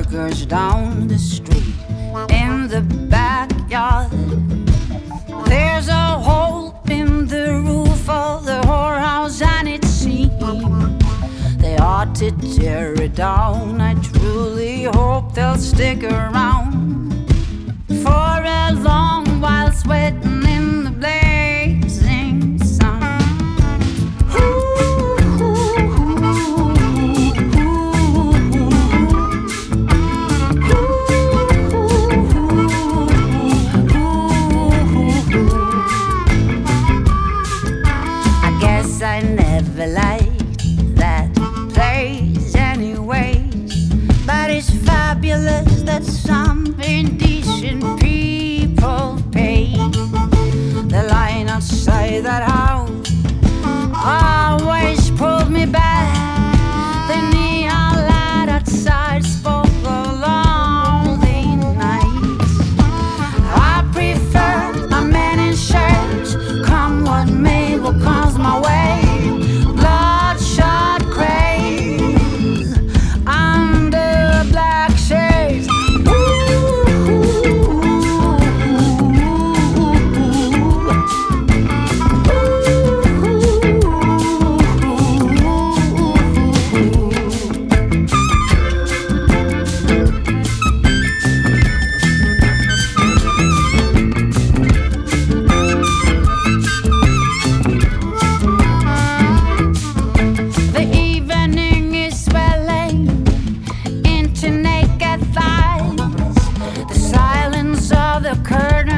workers down the street. In the backyard, there's a hole in the roof of the whorehouse, and it seems they ought to tear it down. I truly hope they'll stick around for a long while, sweating in the blazing sun. I guess I never liked that place anyways, but it's fabulous that some indecent people pay. The line outside that house always pulled me back. The neon light outside spoke of lonely nights. I prefer a man in shirts, come what may, what comes my way. Bloodshot craze under black shades. The evening is swelling into naked thighs. The silence of the curtain